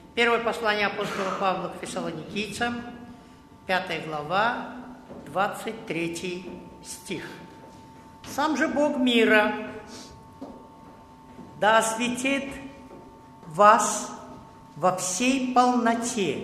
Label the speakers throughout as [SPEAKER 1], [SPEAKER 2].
[SPEAKER 1] Первое послание апостола Павла к Фессалоникийцам, 5 глава, 23 стих. «Сам же Бог мира да осветит вас во всей полноте,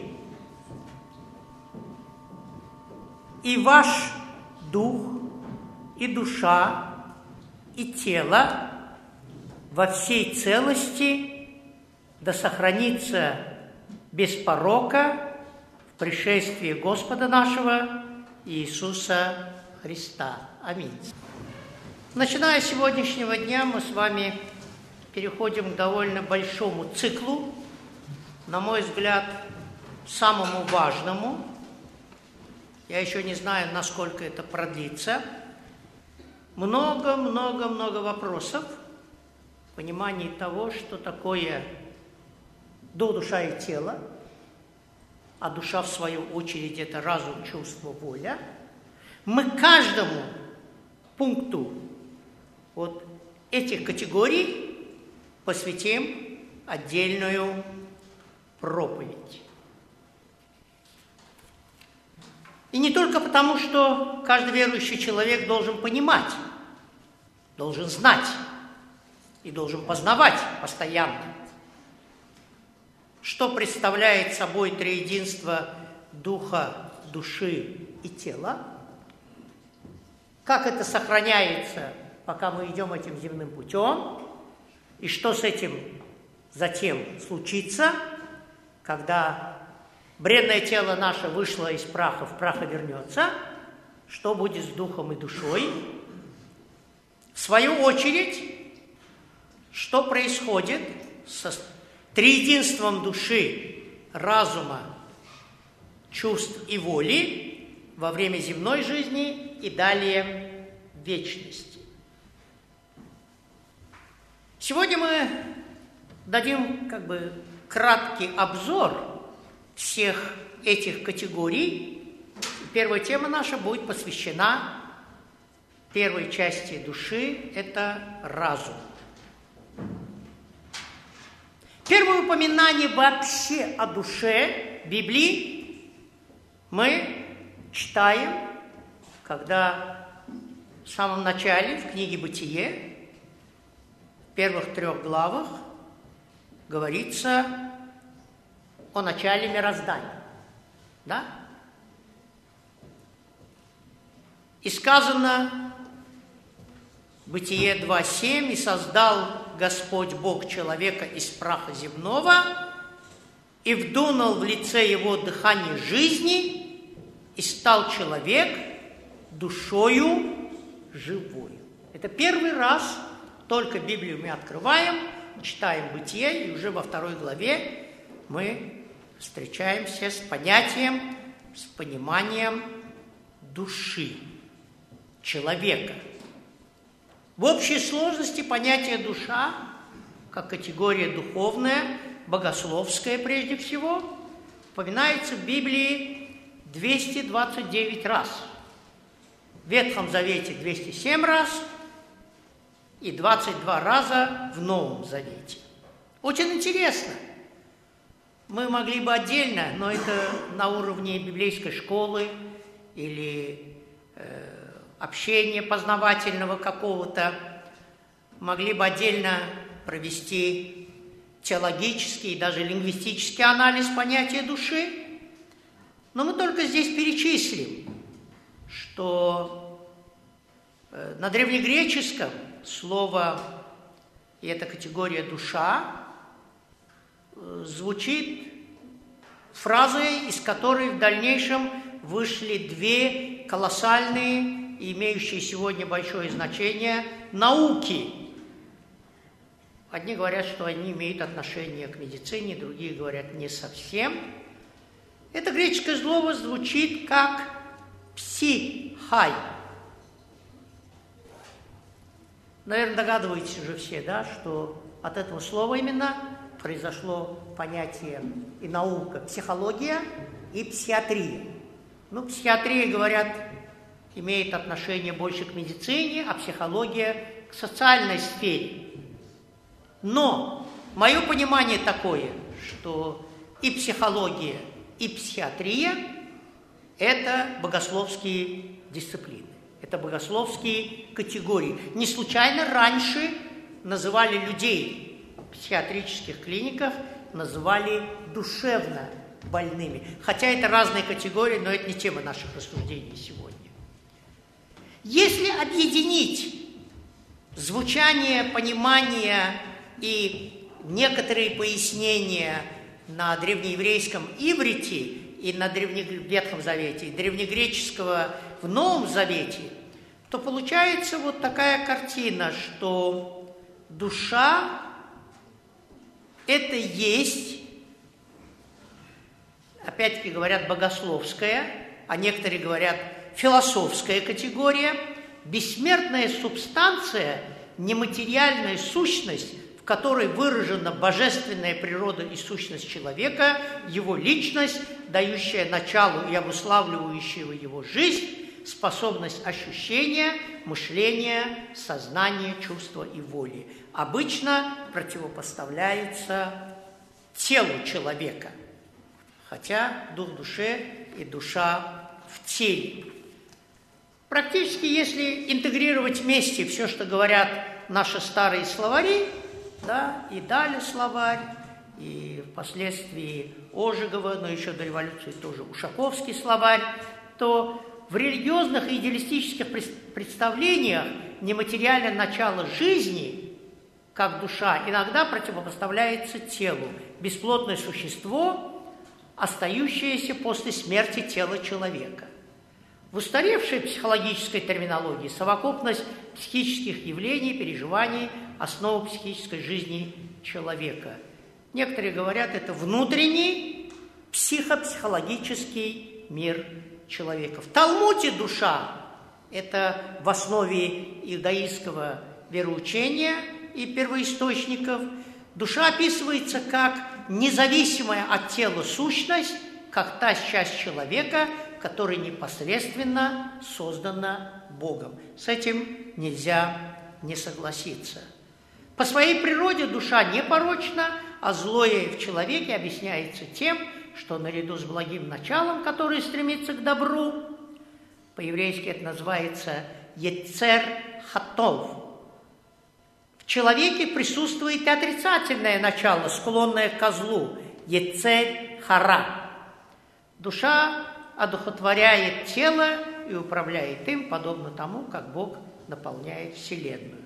[SPEAKER 1] и ваш дух, и душа, и тело во всей целости да сохранится без порока в пришествии Господа нашего Иисуса Христа». Аминь. Начиная с сегодняшнего дня мы с вами переходим к довольно большому циклу, на мой взгляд, самому важному. Я еще не знаю, насколько это продлится. Много вопросов в понимании того, что такое дух, душа и тело, а душа, в свою очередь, это разум, чувство, воля. Мы каждому пункту вот этих категорий посвятим отдельную проповедь. И не только потому, что каждый верующий человек должен понимать, должен знать и должен познавать постоянно, что представляет собой триединство духа, души и тела, как это сохраняется, пока мы идем этим земным путем, и что с этим затем случится, когда бренное тело наше вышло из праха, в прах и вернется, что будет с духом и душой. В свою очередь, что происходит со триединством души, разума, чувств и воли во время земной жизни и далее в вечности. Сегодня мы дадим краткий обзор всех этих категорий. Первая тема наша будет посвящена первой части души – это разум. Первое упоминание вообще о душе в Библии мы читаем, когда в самом начале, в книге «Бытие», в первых 3 главах говорится о начале мироздания. Да? И сказано, Бытие 2:7, «И создал Господь Бог человека из праха земного, и вдунул в лице его дыхание жизни, и стал человек душою живою». Это первый раз, только Библию мы открываем, читаем Бытие, и уже во 2 главе мы встречаемся с понятием, с пониманием души человека. В общей сложности понятие душа, как категория духовная, богословская прежде всего, упоминается в Библии 229 раз. В Ветхом Завете 207 раз и 22 раза в Новом Завете. Очень интересно. Мы могли бы отдельно, но это на уровне библейской школы или общения познавательного какого-то, могли бы отдельно провести теологический и даже лингвистический анализ понятия души. Но мы только здесь перечислим, что на древнегреческом слово, и эта категория душа, звучит фразой, из которой в дальнейшем вышли 2 колоссальные и имеющие сегодня большое значение науки. Одни говорят, что они имеют отношение к медицине, другие говорят не совсем. Это греческое слово звучит как психай. Наверное, догадываетесь уже все, да, что от этого слова именно произошло понятие и наука психология и психиатрия. Психиатрия, говорят, имеет отношение больше к медицине, а психология к социальной сфере. Но мое понимание такое, что и психология, и психиатрия – это богословские дисциплины, это богословские категории. Не случайно раньше называли людей в психиатрических клиниках, называли душевно больными. Хотя это разные категории, но это не тема наших рассуждений сегодня. Если объединить звучание, понимание и некоторые пояснения на древнееврейском иврите и на Ветхом Завете, и древнегреческого в Новом Завете, то получается вот такая картина, что душа – это есть, опять-таки говорят, богословская, а некоторые говорят философская категория, бессмертная субстанция, нематериальная сущность, в которой выражена божественная природа и сущность человека, его личность, дающая началу и обуславливающая его жизнь, способность ощущения, мышления, сознания, чувства и воли. Обычно противопоставляется телу человека, хотя дух в душе и душа в теле. Практически, если интегрировать вместе все, что говорят наши старые словари, да, и Даля словарь, и впоследствии Ожегова, но еще до революции тоже Ушаковский словарь, то в религиозных и идеалистических представлениях нематериальное начало жизни, как душа, иногда противопоставляется телу, бесплотное существо, остающееся после смерти тела человека. В устаревшей психологической терминологии совокупность психических явлений, переживаний, основа психической жизни человека. Некоторые говорят, это внутренний психопсихологический мир человека. В Талмуде душа – это в основе иудаистского вероучения и первоисточников. Душа описывается как независимая от тела сущность, как та часть человека, которая непосредственно создана Богом. С этим нельзя не согласиться. По своей природе душа непорочна, а злое в человеке объясняется тем, что наряду с благим началом, которое стремится к добру, по-еврейски это называется «ецер хатов», в человеке присутствует и отрицательное начало, склонное к злу, «ецер хара». Душа одухотворяет тело и управляет им, подобно тому, как Бог наполняет Вселенную.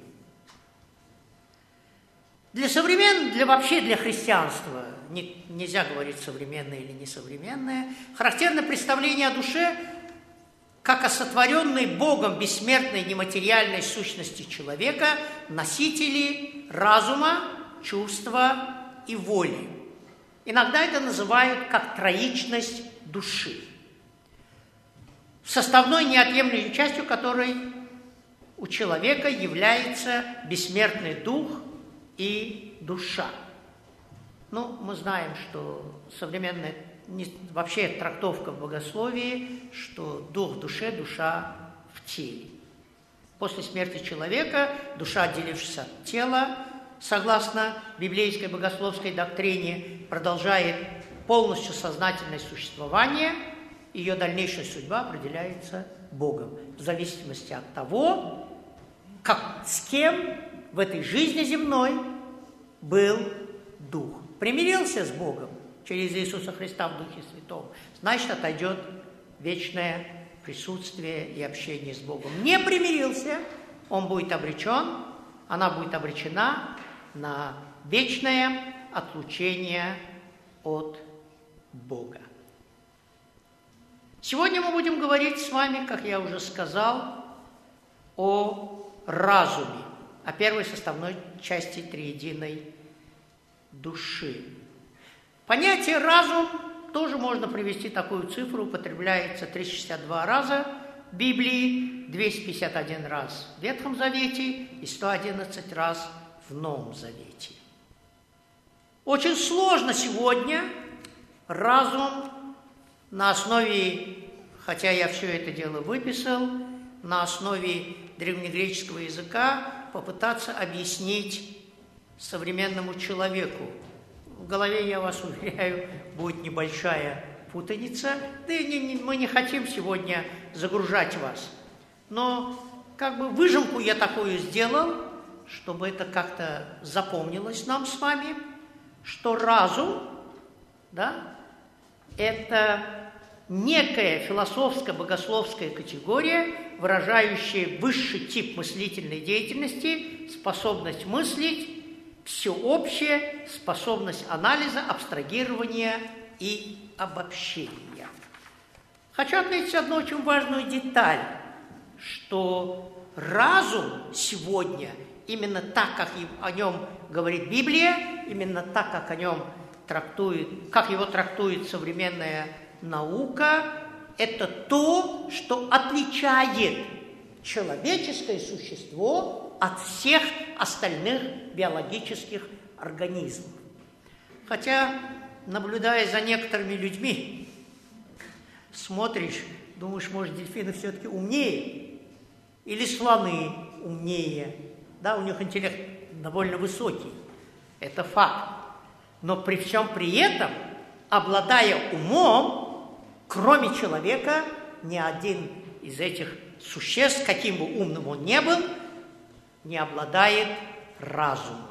[SPEAKER 1] Для христианства, нельзя говорить современное или несовременное, характерно представление о душе как о сотворенной Богом бессмертной нематериальной сущности человека, носители разума, чувства и воли. Иногда это называют как троичность души, составной неотъемлемой частью которой у человека является бессмертный дух и душа. Мы знаем, что современная вообще трактовка в богословии, что дух в душе, душа в теле. После смерти человека душа, отделившись от тела, согласно библейской богословской доктрине, продолжает полностью сознательное существование, ее дальнейшая судьба определяется Богом, в зависимости от того, с кем в этой жизни земной был дух. Примирился с Богом через Иисуса Христа в Духе Святом, значит, отойдет вечное присутствие и общение с Богом. Не примирился, он будет обречен, она будет обречена на вечное отлучение от Бога. Сегодня мы будем говорить с вами, как я уже сказал, о разуме, о первой составной части триединой души. Понятие «разум» тоже можно привести такую цифру, употребляется 362 раза в Библии, 251 раз в Ветхом Завете и 111 раз в Новом Завете. Очень сложно сегодня разум на основе, хотя я все это дело выписал, на основе древнегреческого языка попытаться объяснить современному человеку. голове, я вас уверяю, будет небольшая путаница. Да и мы не хотим сегодня загружать вас. Но как бы выжимку я такую сделал, чтобы это как-то запомнилось нам с вами, что разум, да, это некая философско-богословская категория, выражающая высший тип мыслительной деятельности, способность мыслить, всеобщая способность анализа, абстрагирования и обобщения. Хочу отметить одну очень важную деталь, что разум сегодня, именно так, как о нем говорит Библия, именно так, как его трактует современная наука, это то, что отличает человеческое существо от всех остальных биологических организмов. Хотя, наблюдая за некоторыми людьми, смотришь, думаешь, может, дельфины все-таки умнее, или слоны умнее. Да, у них интеллект довольно высокий. Это факт. Но при всем при этом, обладая умом, кроме человека, ни один из этих существ, каким бы умным он ни был, не обладает разумом.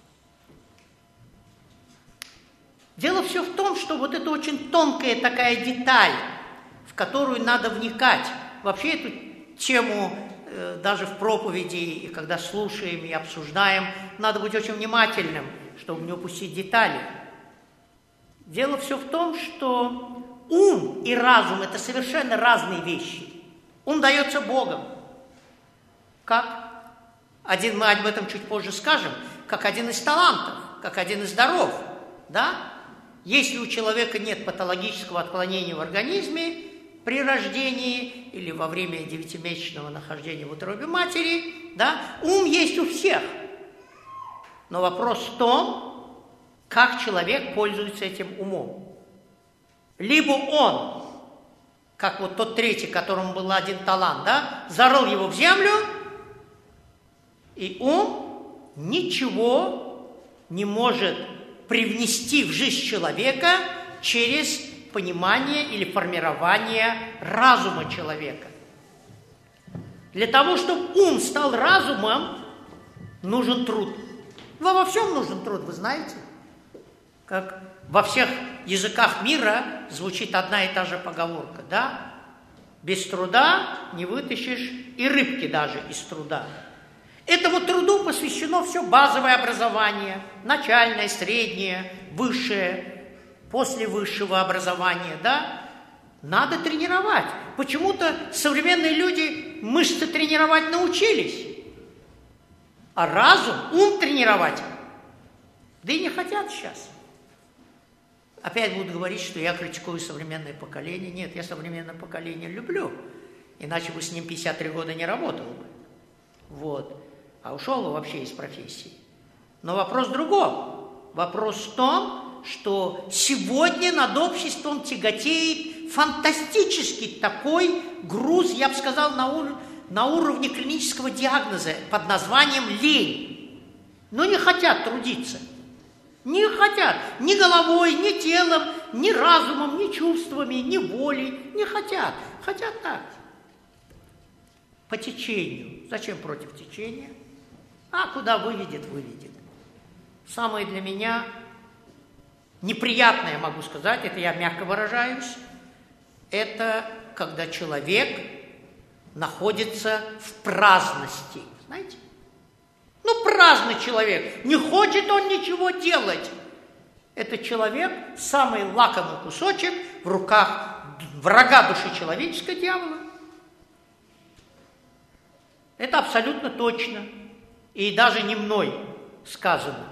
[SPEAKER 1] Дело все в том, что вот это очень тонкая такая деталь, в которую надо вникать. Вообще эту тему даже в проповеди, и когда слушаем и обсуждаем, надо быть очень внимательным, чтобы не упустить детали. Дело все в том, что ум и разум – это совершенно разные вещи. Ум дается Богом. Как? Мы об этом чуть позже скажем, как один из талантов, как один из даров. Да? Если у человека нет патологического отклонения в организме, при рождении или во время 9-месячного нахождения в утробе матери, да, ум есть у всех. Но вопрос в том, как человек пользуется этим умом. Либо он, как вот тот третий, которому был один талант, да, зарыл его в землю, и ум ничего не может привнести в жизнь человека через понимание или формирование разума человека. Для того, чтобы ум стал разумом, нужен труд. Во всем нужен труд, вы знаете. Как во всех языках мира звучит одна и та же поговорка, да? Без труда не вытащишь и рыбки даже из труда. Этому труду посвящено все базовое образование, начальное, среднее, высшее, после высшего образования, да? Надо тренировать. Почему-то современные люди мышцы тренировать научились, а разум, ум тренировать, да и не хотят сейчас. Опять будут говорить, что я критикую современное поколение. Нет, я современное поколение люблю, иначе бы с ним 53 года не работал бы. Вот. А ушел бы вообще из профессии. Но вопрос в другом. Вопрос в том, что сегодня над обществом тяготеет фантастический такой груз, я бы сказал, на уровне клинического диагноза под названием лень. Но не хотят трудиться. Не хотят ни головой, ни телом, ни разумом, ни чувствами, ни волей. Не хотят. Хотят так. По течению. Зачем против течения? А куда выведет, выведет. Самое для меня неприятное, могу сказать, это я мягко выражаюсь, это когда человек находится в праздности. Знаете? Ну, праздный человек, не хочет он ничего делать. Этот человек самый лакомый кусочек в руках врага души человеческой, дьявола. Это абсолютно точно. И даже не мной сказано.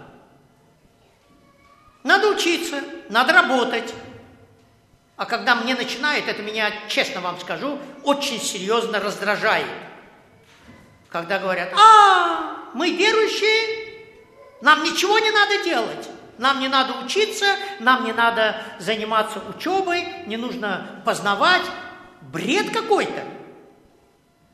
[SPEAKER 1] Надо учиться, надо работать. А когда мне начинает, это меня, честно вам скажу, очень серьезно раздражает. Когда говорят, мы верующие, нам ничего не надо делать. Нам не надо учиться, нам не надо заниматься учебой, не нужно познавать. Бред какой-то.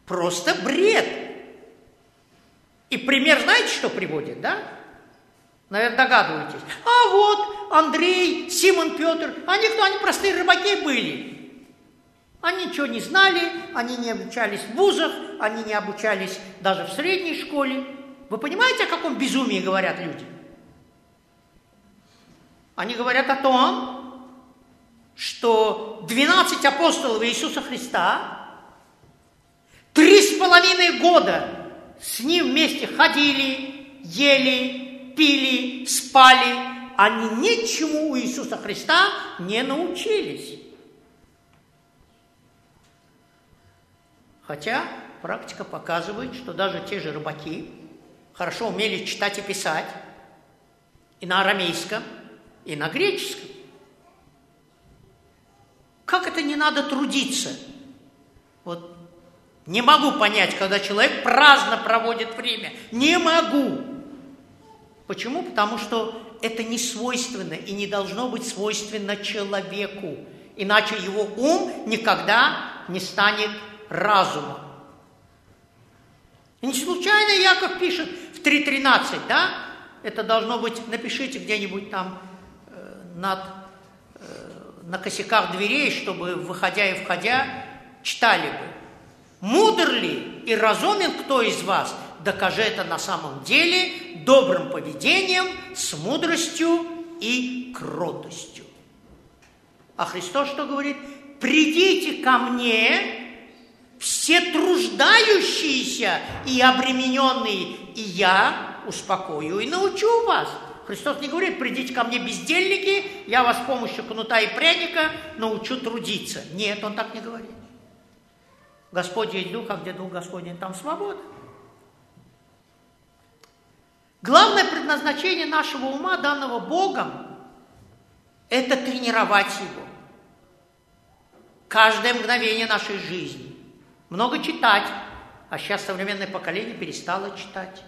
[SPEAKER 1] Просто бред. И пример знаете, что приводит, да? Наверное, догадываетесь. А вот Андрей, Симон, Петр, они кто? Они простые рыбаки были. Они ничего не знали, они не обучались в вузах, они не обучались даже в средней школе. Вы понимаете, о каком безумии говорят люди? Они говорят о том, что 12 апостолов Иисуса Христа 3,5 года с ним вместе ходили, ели, пили, спали. Они ничему у Иисуса Христа не научились. Хотя практика показывает, что даже те же рыбаки хорошо умели читать и писать и на арамейском, и на греческом. Как это не надо трудиться? Вот не могу понять, когда человек праздно проводит время. Не могу. Почему? Потому что это не свойственно и не должно быть свойственно человеку. Иначе его ум никогда не станет разумом. И не случайно Яков пишет в 3:13, да? Это должно быть, напишите где-нибудь там на косяках дверей, чтобы, выходя и входя, читали бы. Мудр ли и разумен кто из вас? Докажи это на самом деле добрым поведением, с мудростью и кротостью. А Христос что говорит? Придите ко мне, все труждающиеся и обремененные, и я успокою и научу вас. Христос не говорит, придите ко мне, бездельники, я вас с помощью кнута и пряника научу трудиться. Нет, он так не говорит. Господь есть дух, а где дух Господень, там свобода. Главное предназначение нашего ума, данного Богом, это тренировать его. Каждое мгновение нашей жизни. Много читать, а сейчас современное поколение перестало читать.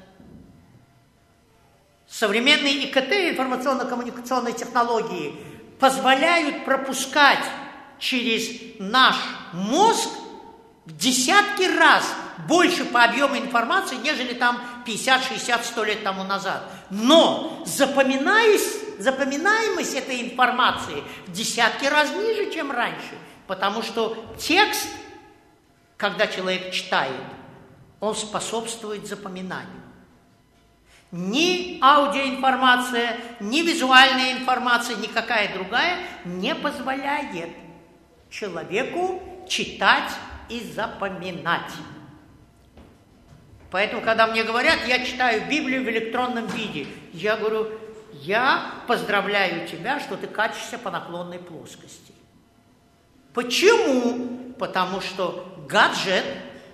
[SPEAKER 1] Современные ИКТ, информационно-коммуникационные технологии, позволяют пропускать через наш мозг в десятки раз больше по объему информации, нежели там 50, 60, 100 лет тому назад. Но запоминаемость этой информации в десятки раз ниже, чем раньше. Потому что текст, когда человек читает, он способствует запоминанию. Ни аудиоинформация, ни визуальная информация, никакая другая не позволяет человеку читать и запоминать. Поэтому, когда мне говорят, я читаю Библию в электронном виде, я говорю, я поздравляю тебя, что ты катишься по наклонной плоскости. Почему? Потому что гаджет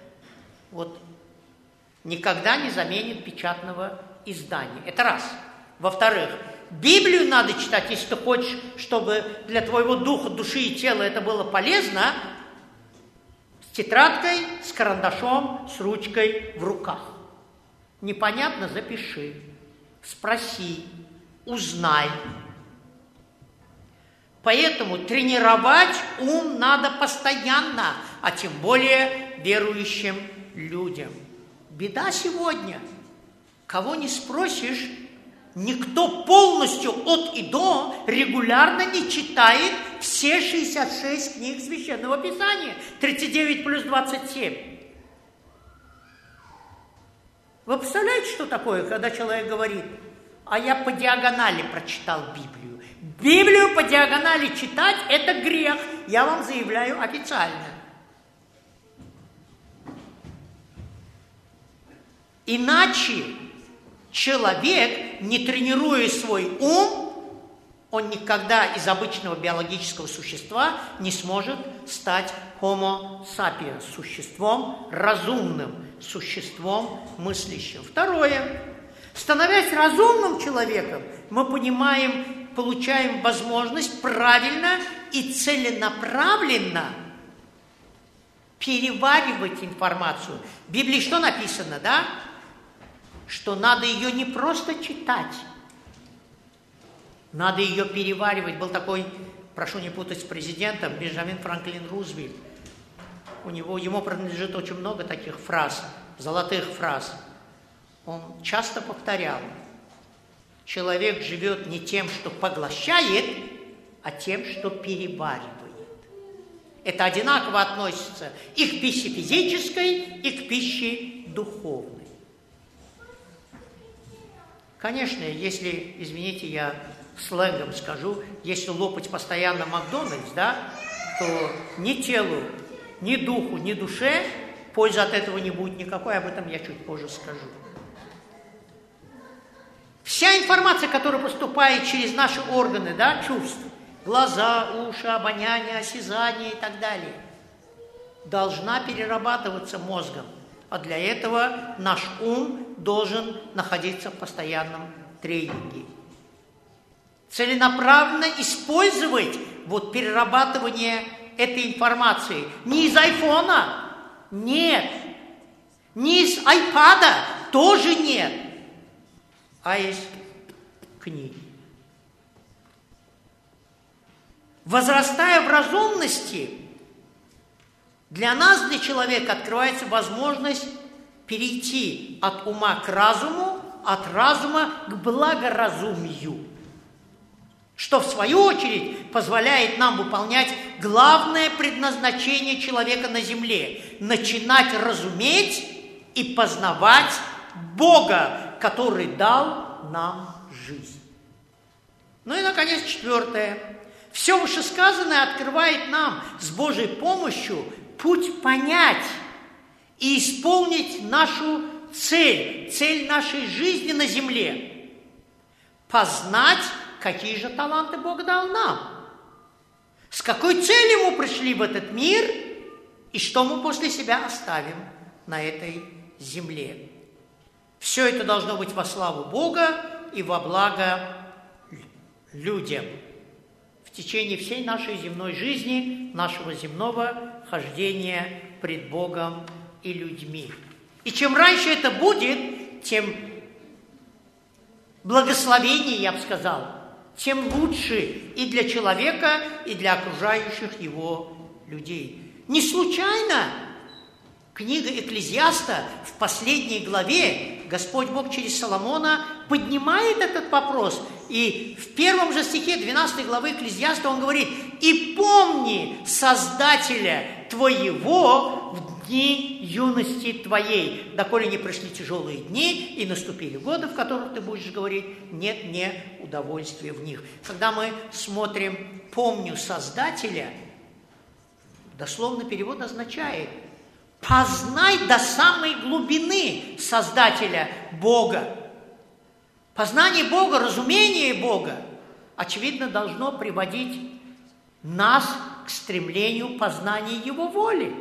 [SPEAKER 1] никогда не заменит печатного издания. Это раз. Во-вторых, Библию надо читать, если ты хочешь, чтобы для твоего духа, души и тела это было полезно, с тетрадкой, с карандашом, с ручкой в руках. Непонятно? Запиши, спроси, узнай. Поэтому тренировать ум надо постоянно, а тем более верующим людям. Беда сегодня. Кого не спросишь, никто полностью от и до регулярно не читает все 66 книг Священного Писания. 39 плюс 27. Вы представляете, что такое, когда человек говорит, а я по диагонали прочитал Библию. Библию по диагонали читать – это грех. Я вам заявляю официально. Иначе человек, не тренируя свой ум, он никогда из обычного биологического существа не сможет стать homo sapiens, существом разумным, существом мыслящим. Второе. Становясь разумным человеком, мы понимаем, получаем возможность правильно и целенаправленно переваривать информацию. В Библии что написано, да? Что надо ее не просто читать, надо ее переваривать. Был такой, прошу не путать с президентом, Бенджамин Франклин Рузвельт. Ему принадлежит очень много таких фраз, золотых фраз. Он часто повторял: человек живет не тем, что поглощает, а тем, что переваривает. Это одинаково относится и к пище физической, и к пище духовной. Конечно, если, извините, я сленгом скажу, если лопать постоянно Макдональдс, да, то ни телу, ни духу, ни душе пользы от этого не будет никакой, об этом я чуть позже скажу. Вся информация, которая поступает через наши органы, да, чувств, глаза, уши, обоняние, осязание и так далее, должна перерабатываться мозгом. А для этого наш ум должен находиться в постоянном тренинге. Целенаправленно использовать вот перерабатывание этой информации. Не из айфона, нет. Не из айпада, тоже нет. А из книги. Возрастая в разумности, для нас, для человека, открывается возможность перейти от ума к разуму, от разума к благоразумию, что, в свою очередь, позволяет нам выполнять главное предназначение человека на земле – начинать разуметь и познавать Бога, который дал нам жизнь. Ну и, наконец, четвертое. Все вышесказанное открывает нам с Божьей помощью путь понять и исполнить нашу цель нашей жизни на земле. Познать, какие же таланты Бог дал нам. С какой целью мы пришли в этот мир и что мы после себя оставим на этой земле. Все это должно быть во славу Бога и во благо людям. В течение всей нашей земной жизни, нашего земного хождения пред Богом и людьми. И чем раньше это будет, тем благословение, я бы сказал, тем лучше и для человека, и для окружающих его людей. Не случайно книга Экклезиаста в последней главе Господь Бог через Соломона поднимает этот вопрос. И в первом же стихе 12 главы Экклезиаста он говорит: «И помни Создателя твоего в дни юности твоей, доколе не пришли тяжелые дни, и наступили годы, в которых ты будешь говорить, нет мне удовольствия в них». Когда мы смотрим «помню Создателя», дословно перевод означает «познай до самой глубины Создателя Бога». Познание Бога, разумение Бога, очевидно, должно приводить нас к стремлению познания Его воли,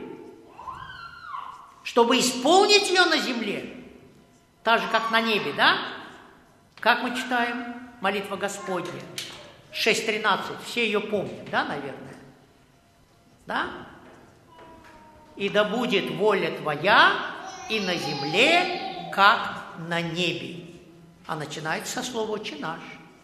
[SPEAKER 1] чтобы исполнить ее на земле, так же, как на небе, да? Как мы читаем молитва Господня, 6:13, все ее помнят, да, наверное? Да? «И да будет воля Твоя и на земле, как на небе». А начинается со слова «Отче наш».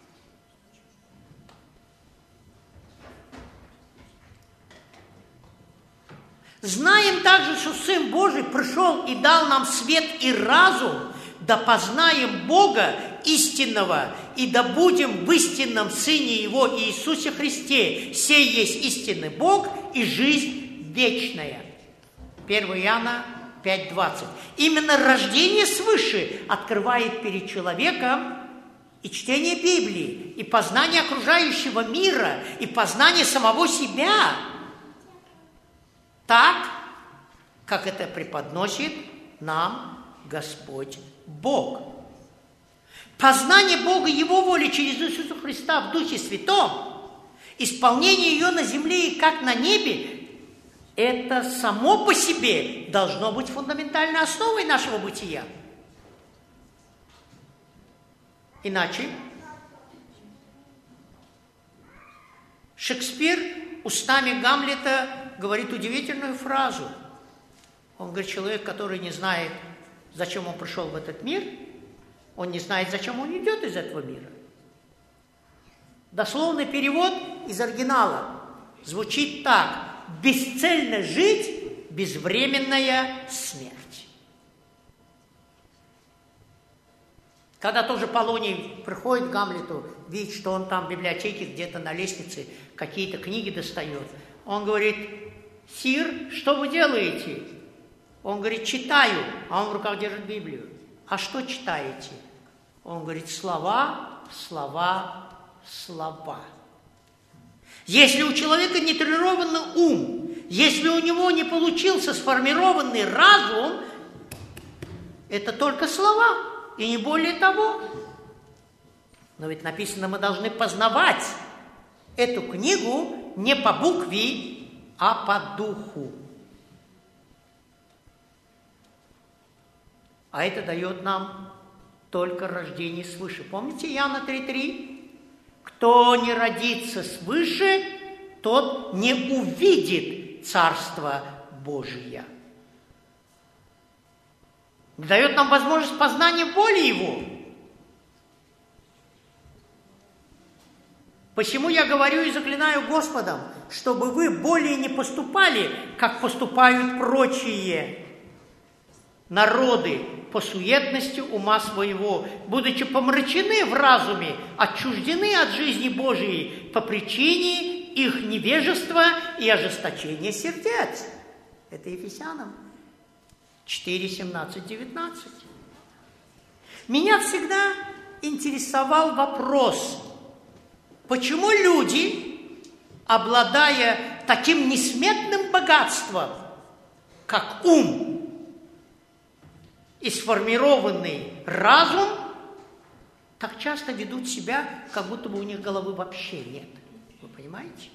[SPEAKER 1] Знаем также, что Сын Божий пришел и дал нам свет и разум, да познаем Бога истинного, и да будем в истинном Сыне Его Иисусе Христе. Сей есть истинный Бог и жизнь вечная. 1 Иоанна 5:20. Именно рождение свыше открывает перед человеком и чтение Библии, и познание окружающего мира, и познание самого себя, так, как это преподносит нам Господь Бог. Познание Бога и Его воли через Иисуса Христа в Духе Святом, исполнение ее на земле и как на небе, это само по себе должно быть фундаментальной основой нашего бытия. Иначе Шекспир устами Гамлета говорит удивительную фразу. Он говорит: человек, который не знает, зачем он пришел в этот мир, он не знает, зачем он идет из этого мира. Дословный перевод из оригинала звучит так: бесцельно жить, безвременная смерть. Когда тоже Полоний приходит к Гамлету, видит, что он там в библиотеке где-то на лестнице какие-то книги достает. Он говорит: «Сир, что вы делаете?» Он говорит: «Читаю». А он в руках держит Библию. «А что читаете?» Он говорит: «Слова, слова, слова». Если у человека не тренированный ум, если у него не получился сформированный разум, это только слова, и не более того. Но ведь написано, мы должны познавать эту книгу не по букве, а по духу. А это дает нам только рождение свыше. Помните Иоанна 3:3? Кто не родится свыше, тот не увидит Царство Божие. Дает нам возможность познания воли Его. Посему я говорю и заклинаю Господом, чтобы вы более не поступали, как поступают прочие народы, по суетности ума своего, будучи помрачены в разуме, отчуждены от жизни Божией по причине их невежества и ожесточения сердец. Это Ефесянам 4, 17, 19. Меня всегда интересовал вопрос, почему люди, обладая таким несметным богатством, как ум и сформированный разум, так часто ведут себя, как будто бы у них головы вообще нет. Вы понимаете?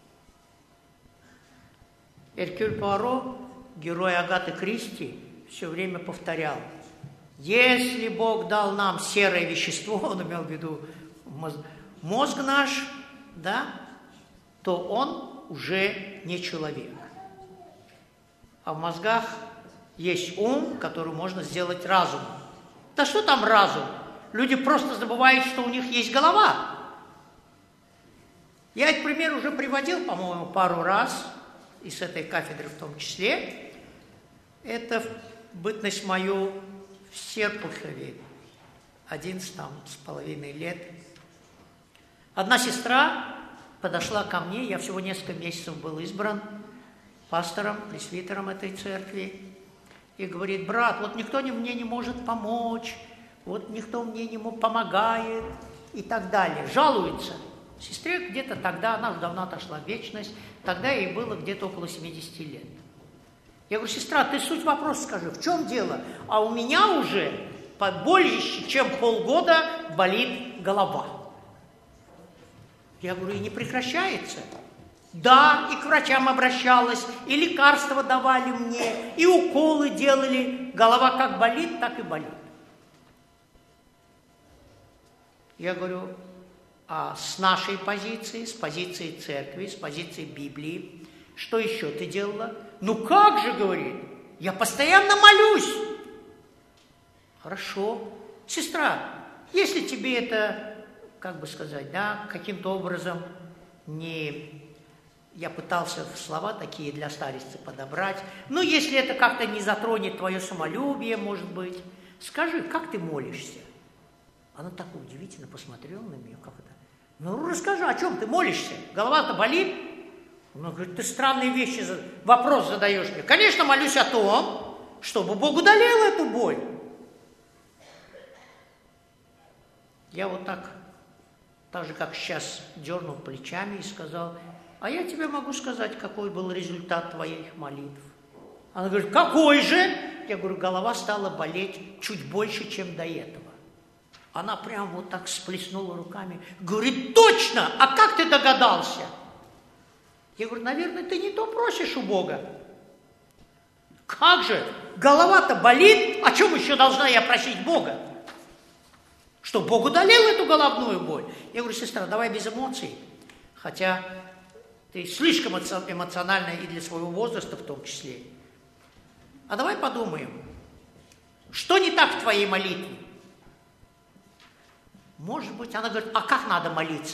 [SPEAKER 1] Эркюль Пуаро, герой Агаты Кристи, все время повторял: если Бог дал нам серое вещество, он имел в виду мозг наш, да, то он уже не человек. А в мозгах есть ум, который можно сделать разумом. Да что там разум? Люди просто забывают, что у них есть голова. Я этот пример уже приводил, по-моему, пару раз, и с этой кафедры в том числе. Это бытность мою в Серпухове, 11,5 лет. Одна сестра подошла ко мне, я всего несколько месяцев был избран пастором, пресвитером этой церкви, и говорит: брат, вот никто мне не может помочь, вот никто мне не помогает и так далее. Жалуется. Сестре где-то тогда, она уже давно отошла в вечность, тогда ей было где-то около 70 лет. Я говорю: сестра, ты суть вопроса скажи, в чем дело? А у меня уже больше, чем полгода болит голова. Я говорю: и не прекращается? Да, и к врачам обращалась, и лекарства давали мне, и уколы делали. Голова как болит, так и болит. Я говорю: а с нашей позиции, с позиции церкви, с позиции Библии, что еще ты делала? Ну как же, говорит, я постоянно молюсь. Хорошо. Сестра, если тебе это, как бы сказать, да, каким-то образом не... Я пытался слова такие для старицы подобрать. Но если это как-то не затронет твое самолюбие, может быть, скажи, как ты молишься? Она так удивительно посмотрела на меня, как это. Ну, расскажи, о чем ты молишься? Голова-то болит? Она говорит: ты странные вещи, вопрос задаешь мне. Конечно, молюсь о том, чтобы Бог удалил эту боль. Я вот так же, как сейчас, дернул плечами и сказал: а я тебе могу сказать, какой был результат твоих молитв. Она говорит: какой же? Я говорю: голова стала болеть чуть больше, чем до этого. Она прям вот так сплеснула руками. Говорит: точно! А как ты догадался? Я говорю: наверное, ты не то просишь у Бога. Как же? Голова-то болит, о чем еще должна я просить Бога? Что Бог удалил эту головную боль? Я говорю: сестра, давай без эмоций. Хотя ты слишком эмоциональна и для своего возраста в том числе. А давай подумаем, что не так в твоей молитве? Может быть, она говорит: а как надо молиться?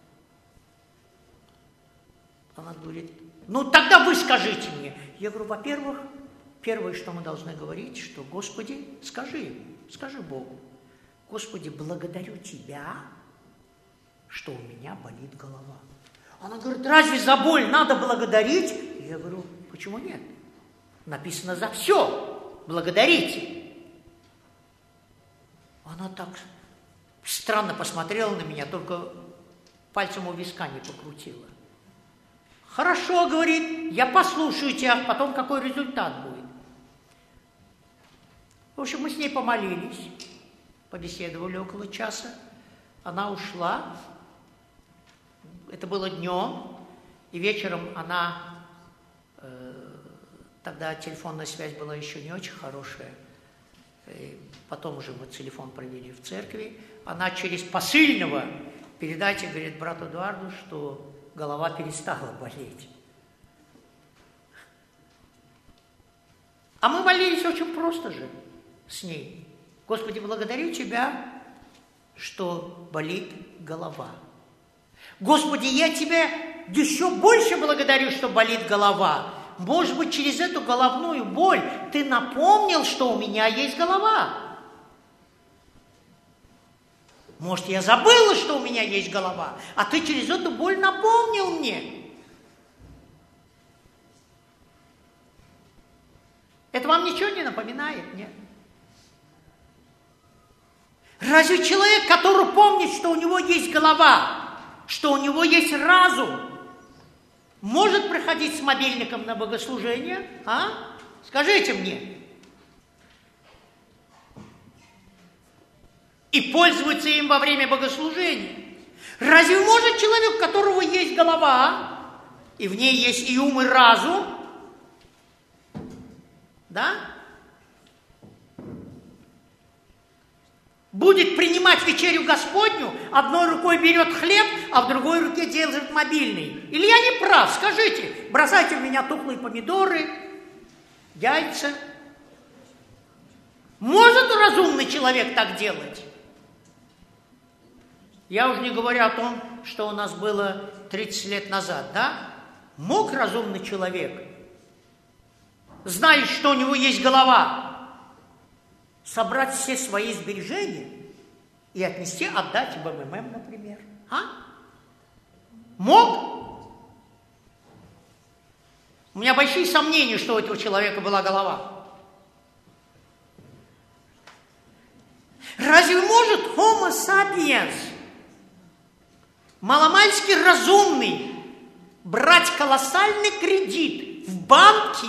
[SPEAKER 1] Она говорит: ну тогда вы скажите мне. Я говорю: во-первых, первое, что мы должны говорить, что: Господи, скажи Богу. Господи, благодарю Тебя, что у меня болит голова. Она говорит, разве за боль надо благодарить? Я говорю, почему нет? Написано за все. Благодарите. Она так странно посмотрела на меня, только пальцем у виска не покрутила. Хорошо, говорит, я послушаю тебя, потом какой результат будет. В общем, мы с ней помолились, побеседовали около часа. Она ушла. Это было днем, и вечером она, тогда телефонная связь была еще не очень хорошая, и потом уже мы телефон провели в церкви, она через посыльного, передайте, говорит, брату Эдуарду, что голова перестала болеть. А мы молились очень просто же с ней. Господи, благодарю Тебя, что болит голова. Господи, я Тебя еще больше благодарю, что болит голова. Может быть, через эту головную боль Ты напомнил, что у меня есть голова. Может, я забыла, что у меня есть голова, а Ты через эту боль напомнил мне. Это вам ничего не напоминает? Нет. Разве человек, который помнит, что у него есть голова, что у него есть разум, может проходить с мобильником на богослужение? А? Скажите мне. И пользоваться им во время богослужения. Разве может человек, у которого есть голова, и в ней есть и ум, и разум, да? Будет принимать вечерю Господню, одной рукой берет хлеб, а в другой руке держит мобильный. Или я не прав? Скажите, бросайте в меня тухлые помидоры, яйца. Может разумный человек так делать? Я уже не говорю о том, что у нас было 30 лет назад, да? Мог разумный человек, зная, что у него есть голова, собрать все свои сбережения и отнести, отдать в МММ, например. А? Мог? У меня большие сомнения, что у этого человека была голова. Разве может Homo sapiens, маломальски разумный, брать колоссальный кредит в банке?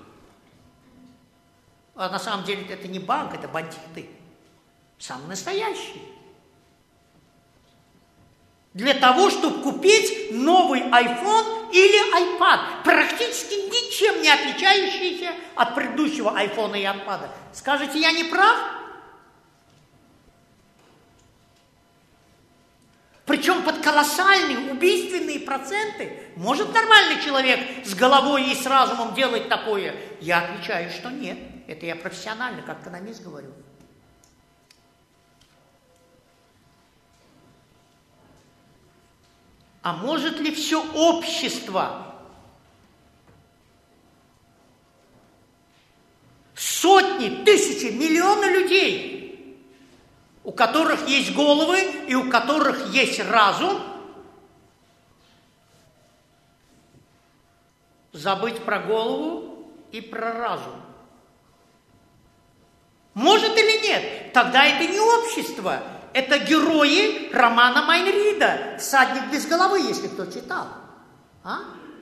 [SPEAKER 1] А на самом деле это не банк, это бандиты. Самые настоящие. Для того, чтобы купить новый iPhone или iPad, практически ничем не отличающийся от предыдущего iPhone и iPad. Скажете, я не прав? Причем под колоссальные убийственные проценты. Может нормальный человек с головой и с разумом делать такое? Я отвечаю, что нет. Это я профессионально, как экономист, говорю. А может ли все общество, сотни, тысячи, миллионы людей, у которых есть головы и у которых есть разум, забыть про голову и про разум? Может или нет? Тогда это не общество. Это герои романа Майнрида «Всадник без головы», если кто читал. А?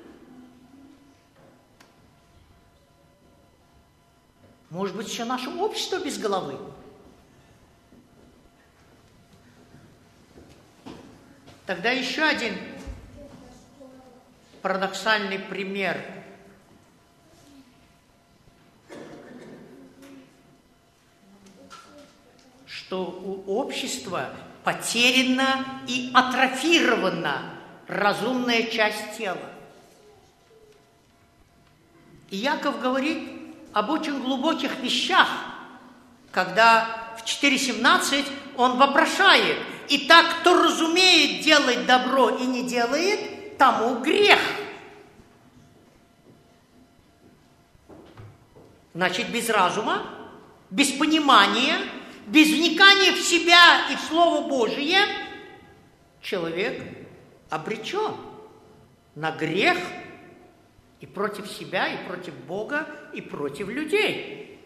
[SPEAKER 1] Может быть, еще наше общество без головы? Тогда еще один парадоксальный пример. Что у общества потеряна и атрофирована разумная часть тела. И Яков говорит об очень глубоких вещах, когда в 4:17 он вопрошает: «Итак, кто разумеет делать добро и не делает, тому грех». Значит, без разума, без понимания, без вникания в себя и в Слово Божие, человек обречен на грех и против себя, и против Бога, и против людей.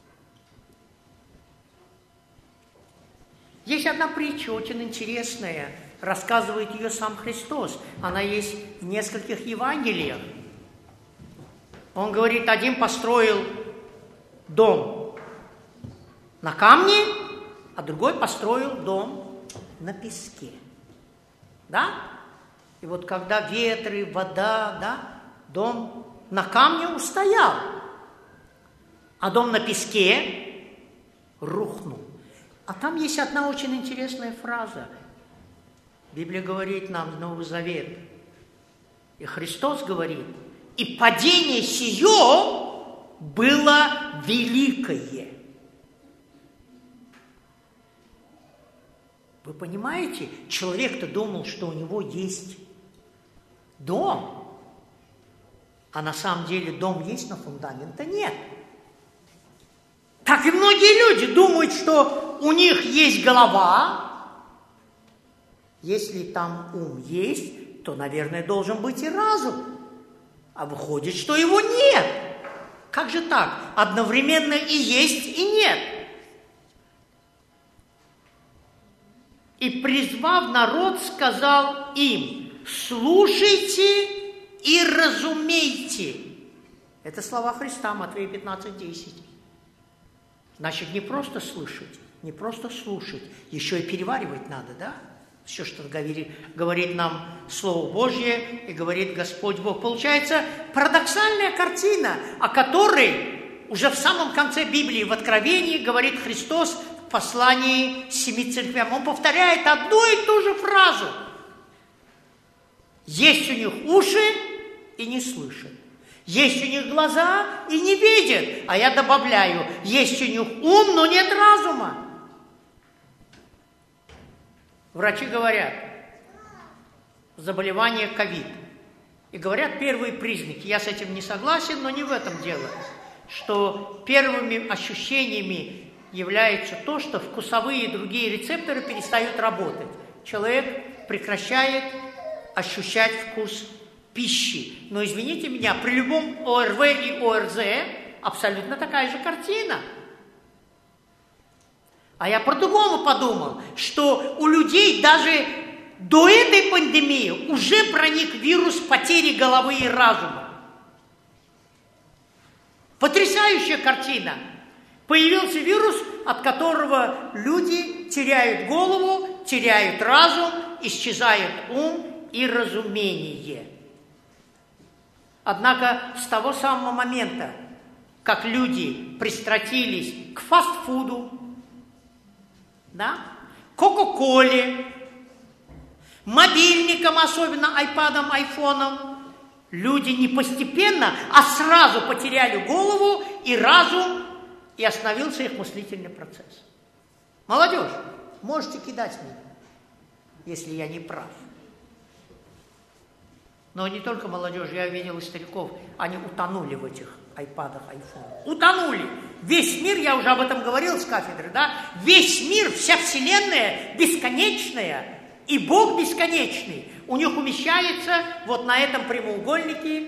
[SPEAKER 1] Есть одна притча, очень интересная, рассказывает ее сам Христос. Она есть в нескольких Евангелиях. Он говорит, один построил дом на камне, а другой построил дом на песке. Да? И вот когда ветры, вода, да, дом на камне устоял, а дом на песке рухнул. А там есть одна очень интересная фраза. Библия говорит нам, Новый Завет, и Христос говорит, и падение сие было великое. Вы понимаете, человек-то думал, что у него есть дом, а на самом деле дом есть, но фундамента нет. Так и многие люди думают, что у них есть голова. Если там ум есть, то, наверное, должен быть и разум. А выходит, что его нет. Как же так? Одновременно и есть, и нет. И, призвав народ, сказал им, слушайте и разумейте. Это слова Христа, Матфея 15:10. Значит, не просто слышать, не просто слушать, еще и переваривать надо, да? Все, что говорит нам Слово Божье и говорит Господь Бог. Получается парадоксальная картина, о которой уже в самом конце Библии, в Откровении, говорит Христос в послании 7 церквям. Он повторяет одну и ту же фразу. Есть у них уши и не слышат. Есть у них глаза и не видят. А я добавляю, есть у них ум, но нет разума. Врачи говорят, заболевание ковид. И говорят первые признаки. Я с этим не согласен, но не в этом дело. Что первыми ощущениями является то, что вкусовые и другие рецепторы перестают работать. Человек прекращает ощущать вкус пищи. Но, извините меня, при любом ОРВ и ОРЗ абсолютно такая же картина. А я по-другому подумал, что у людей даже до этой пандемии уже проник вирус потери головы и разума. Потрясающая картина. Появился вирус, от которого люди теряют голову, теряют разум, исчезает ум и разумение. Однако с того самого момента, как люди пристрастились к фастфуду, да, Кока-Коле, мобильникам, особенно айпадам, айфонам, люди не постепенно, а сразу потеряли голову и разум, и остановился их мыслительный процесс. Молодежь, можете кидать меня, если я не прав. Но не только молодежь, я видел и стариков, они утонули в этих айпадах, айфонах. Утонули. Весь мир, я уже об этом говорил с кафедры, да? Весь мир, вся вселенная бесконечная, и Бог бесконечный. У них умещается вот на этом прямоугольнике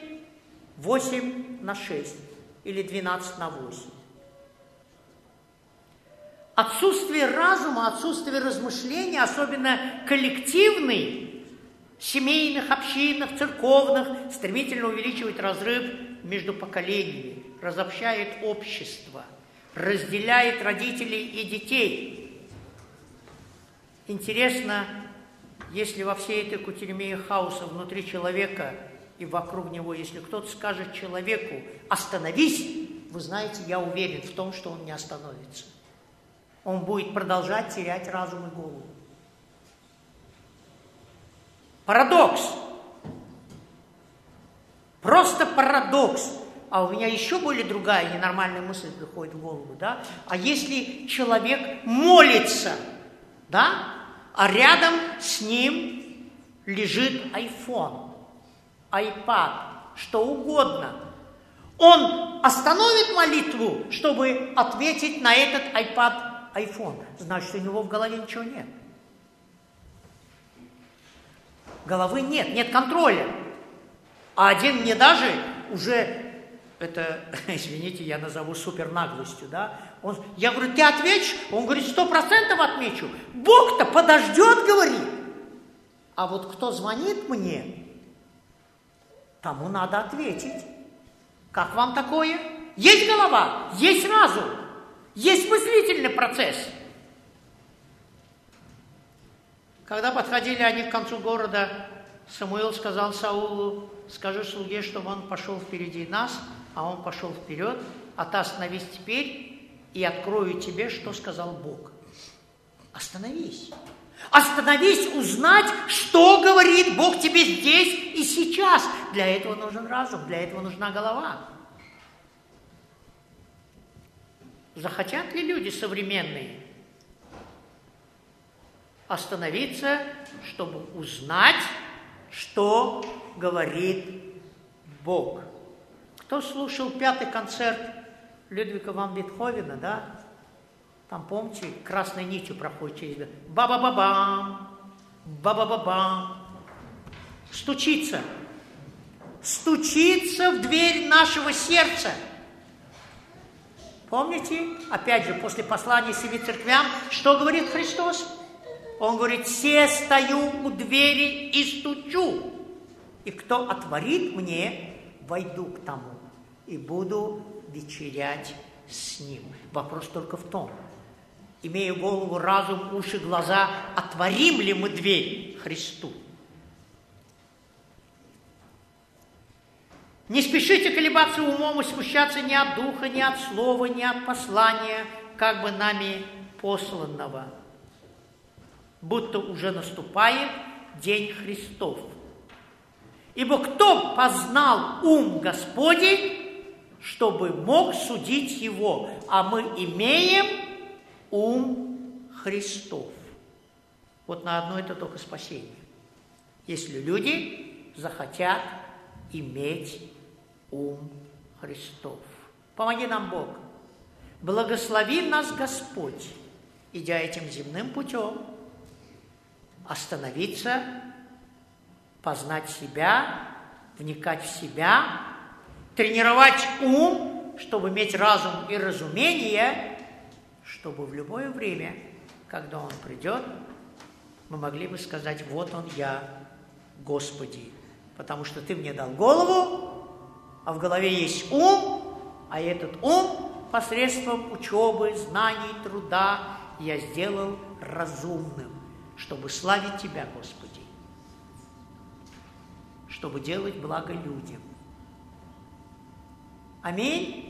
[SPEAKER 1] 8/6 или 12/8. Отсутствие разума, отсутствие размышления, особенно коллективный, семейных, общинных, церковных, стремительно увеличивает разрыв между поколениями, разобщает общество, разделяет родителей и детей. Интересно, если во всей этой кутерьме хаоса внутри человека и вокруг него, если кто-то скажет человеку «остановись», вы знаете, я уверен в том, что он не остановится. Он будет продолжать терять разум и голову. Парадокс. Просто парадокс. А у меня еще более другая ненормальная мысль приходит в голову, да? А если человек молится, да? А рядом с ним лежит iPhone, iPad, что угодно. Он остановит молитву, чтобы ответить на этот iPad, iPhone, значит, у него в голове ничего нет. Головы нет, нет контроля. А один мне даже уже, это, извините, я назову супернаглостью, да? Я говорю, ты ответишь? Он говорит, 100% отмечу. Бог-то подождет, говорит. А вот кто звонит мне, тому надо ответить. Как вам такое? Есть голова, есть разум, есть мыслительный процесс. Когда подходили они к концу города, Самуил сказал Саулу, скажи слуге, чтобы он пошел впереди нас, а он пошел вперед, а ты остановись теперь, и открою тебе, что сказал Бог. Остановись. Остановись узнать, что говорит Бог тебе здесь и сейчас. Для этого нужен разум, для этого нужна голова. Захотят ли люди современные остановиться, чтобы узнать, что говорит Бог? Кто слушал 5-й концерт Людвига ван Бетховена, да? Там, помните, красной нитью проходит через... Ба-ба-ба-бам, ба-ба-ба-бам. Стучится. Стучится в дверь нашего сердца. Помните, опять же, после послания 7 церквям, что говорит Христос? Он говорит, «Се стою у двери и стучу, и кто отворит мне, войду к тому, и буду вечерять с ним». Вопрос только в том, имея голову, разум, уши, глаза, отворим ли мы дверь Христу? Не спешите колебаться умом и смущаться ни от духа, ни от слова, ни от послания, как бы нами посланного, будто уже наступает день Христов. Ибо кто познал ум Господень, чтобы мог судить его, а мы имеем ум Христов. Вот на одно это только спасение. Если люди захотят иметь ум Христов. Помоги нам, Бог. Благослови нас, Господь, идя этим земным путем, остановиться, познать себя, вникать в себя, тренировать ум, чтобы иметь разум и разумение, чтобы в любое время, когда Он придет, мы могли бы сказать, вот Он я, Господи, потому что Ты мне дал голову, а в голове есть ум, а этот ум посредством учебы, знаний, труда я сделал разумным, чтобы славить Тебя, Господи, чтобы делать благо людям. Аминь.